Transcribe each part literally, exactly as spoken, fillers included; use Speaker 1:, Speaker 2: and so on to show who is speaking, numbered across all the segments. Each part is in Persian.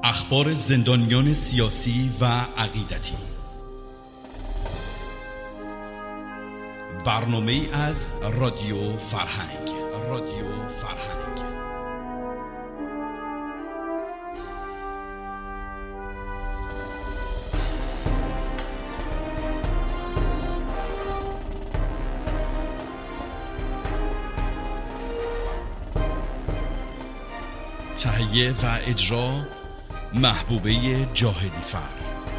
Speaker 1: اخبار زندانیان سیاسی و عقیدتی. برنامه‌ای از رادیو فرهنگ. رادیو فرهنگ تهیه و اجرا محبوبه جاهدی فر.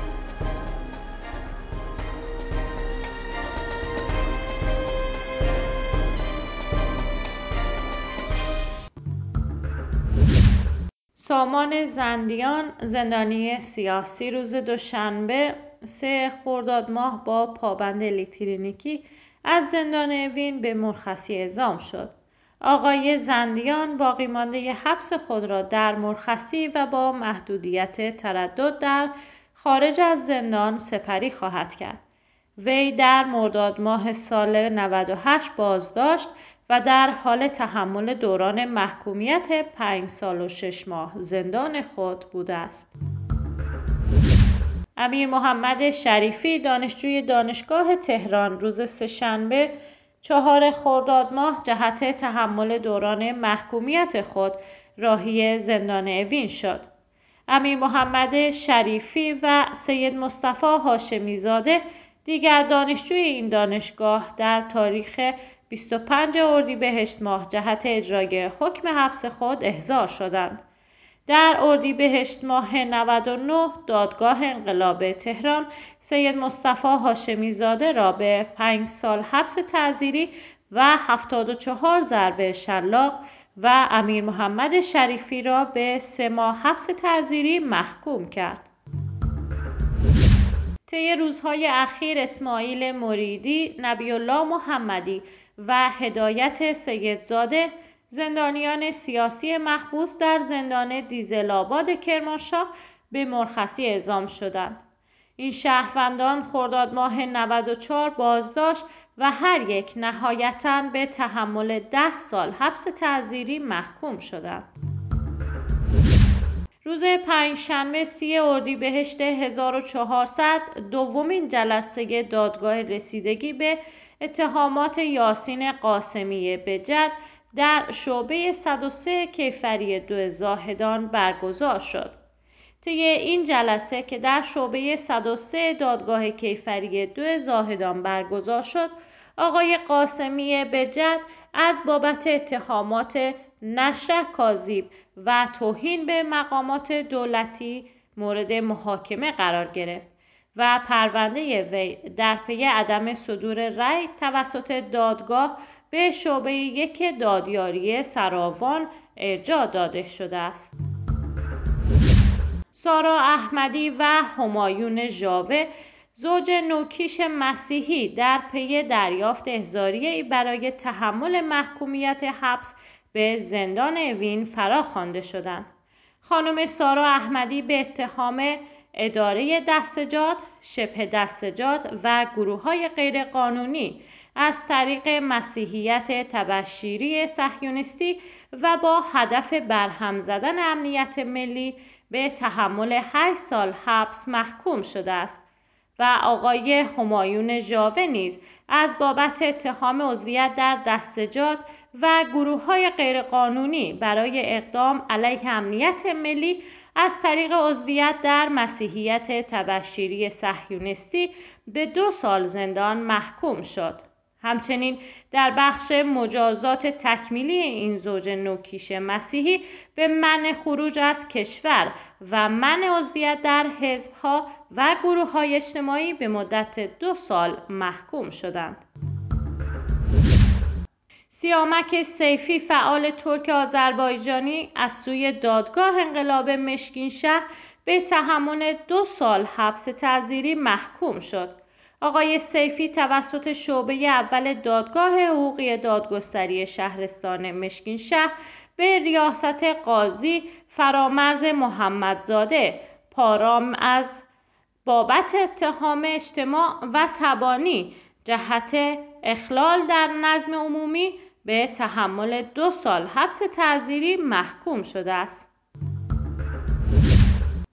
Speaker 2: سامان زندیان، زندانی سیاسی، روز دوشنبه سه خرداد ماه با پابند الکترونیکی از زندان اوین به مرخصی اعزام شد. آقای زندیان باقی مانده حبس خود را در مرخصی و با محدودیت تردد در خارج از زندان سپری خواهد کرد. وی در مرداد ماه سال نود و هشت بازداشت و در حال تحمل دوران محکومیت پنج سال و شش ماه زندان خود بوده است. امیر محمد شریفی دانشجوی دانشگاه تهران روز سه‌شنبه چهار خرداد ماه جهت تحمل دوران محکومیت خود راهی زندان اوین شد. امیر محمد شریفی و سید مصطفی هاشمی زاده دیگر دانشجوی این دانشگاه در تاریخ بیست و پنج اردیبهشت ماه جهت اجرای حکم حبس خود احضار شدند. در اردیبهشت ماه نود و نه دادگاه انقلاب تهران سید مصطفی هاشمی زاده را به پنج سال حبس تعزیری و هفتاد و چهار ضرب شلاق و امیر محمد شریفی را به سه ماه حبس تعزیری محکوم کرد. طی روزهای اخیر اسماعیل مریدی، نبی الله محمدی و هدایت سیدزاده زندانیان سیاسی محبوس در زندان دیزل‌آباد کرمانشاه به مرخصی اعزام شدند. این شهروندان خرداد ماه نود و چهار بازداشت و هر یک نهایتاً به تحمل ده سال حبس تعزیری محکوم شدند. روز پنجشنبه سی اردیبهشت هزار و چهارصد دومین جلسه دادگاه رسیدگی به اتهامات یاسین قاسمی بجد در شعبه صد و سه کیفری دو زاهدان برگزار شد. طی این جلسه که در شعبه صد و سه دادگاه کیفری دو زاهدان برگزار شد، آقای قاسمی بجد از بابت اتهامات نشر کاذب و توهین به مقامات دولتی مورد محاکمه قرار گرفت و پرونده وی در پی عدم صدور رأی توسط دادگاه به شعبه یک دادیاری سراوان ارجاع داده شده است. سارا احمدی و همایون ژاوه زوج نوکیش مسیحی در پی دریافت احضاریه‌ای برای تحمل محکومیت حبس به زندان اوین فراخوانده شدند. خانم سارا احمدی به اتهام اداره دستجات، شبه دستجات و گروه‌های غیرقانونی از طریق مسیحیت تبشیری صهیونیستی و با هدف برهم زدن امنیت ملی به تحمل هشت سال حبس محکوم شده است و آقای همایون ژاوه نیز از بابت اتهام عضویت در دستجات و گروه‌های غیرقانونی برای اقدام علیه امنیت ملی از طریق عضویت در مسیحیت تبشیری صهیونیستی به دو سال زندان محکوم شد. همچنین در بخش مجازات تکمیلی این زوج نوکیش مسیحی به منع خروج از کشور و منع عضویت در حزب‌ها و گروه‌های اجتماعی به مدت دو سال محکوم شدند. سیامک سیفی فعال ترک آذربایجانی از سوی دادگاه انقلاب مشکینشهر به تحمل دو سال حبس تعزیری محکوم شد. آقای سیفی توسط شعبه اول دادگاه حقوقی دادگستری شهرستان مشکینشهر به ریاست قاضی فرامرز محمدزاده پارام از بابت اتهام اجتماع و تبانی جهت اخلال در نظم عمومی به تحمل دو سال حبس تعزیری محکوم شده است.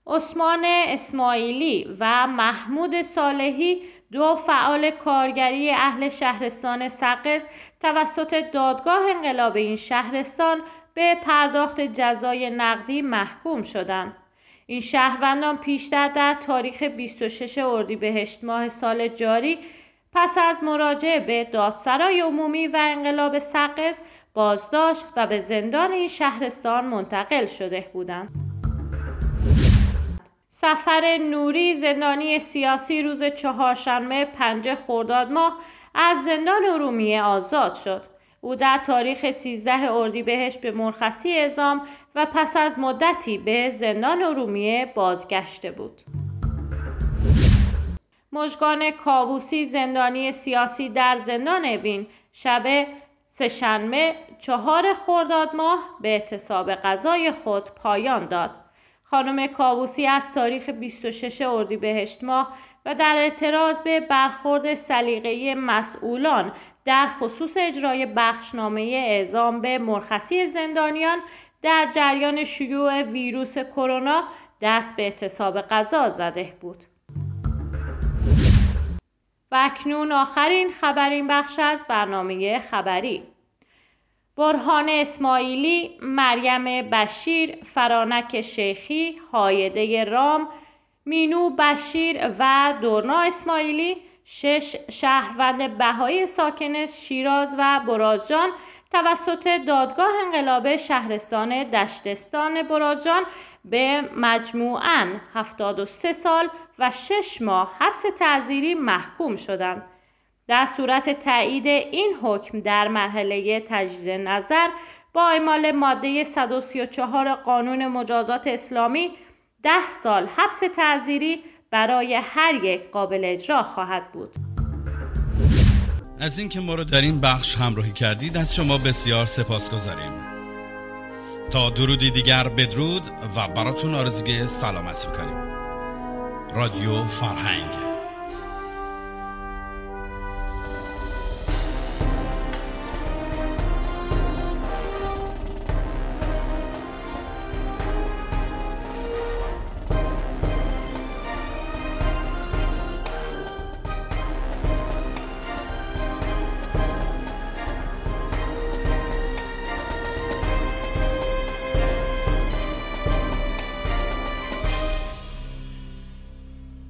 Speaker 2: عثمان اسماعیلی و محمود صالحی، دو فعال کارگری اهل شهرستان سقز، توسط دادگاه انقلاب این شهرستان به پرداخت جزای نقدی محکوم شدند. این شهروندان پیشتر در تاریخ بیست و شش اردیبهشت ماه سال جاری پس از مراجعه به دادسرای عمومی و انقلاب سقز بازداشت و به زندان این شهرستان منتقل شده بودند. سفر نوری، زندانی سیاسی، روز چهارشنبه پنجم خرداد ماه از زندان ارومیه آزاد شد. او در تاریخ سیزدهم اردیبهشت به مرخصی اعزام و پس از مدتی به زندان ارومیه بازگشته بود. مژگان کاووسی، زندانی سیاسی در زندان اوین، شب سه‌شنبه چهارم خرداد ماه به اعتصاب غذای خود پایان داد. خانم کاووسی از تاریخ بیست و ششم اردیبهشت ماه و در اعتراض به برخورد سلیقه‌ای مسئولان در خصوص اجرای بخشنامه اعزام به مرخصی زندانیان در جریان شیوع ویروس کرونا دست به اعتصاب غذا زده بود. و اکنون آخرین خبرین بخش از برنامه خبری. برهان اسماعیلی، مریم بشیر، فرانک شیخی، هایده رام، مینو بشیر و دورنا اسماعیلی، شش شهروند بهایی ساکن شیراز و برازجان توسط دادگاه انقلاب شهرستان دشتستان برازجان به مجموعاً هفتاد و سه سال و شش ماه حبس تعزیری محکوم شدند. در صورت تایید این حکم در مرحله تجدید نظر با اعمال ماده صد و سی و چهار قانون مجازات اسلامی ده سال حبس تعزیری برای هر یک قابل اجرا خواهد بود.
Speaker 1: از اینکه ما رو در این بخش همراهی کردید از شما بسیار سپاسگزاریم. تا درودی دیگر بدرود و براتون آرزوی سلامت می‌کنیم. رادیو فرهنگ.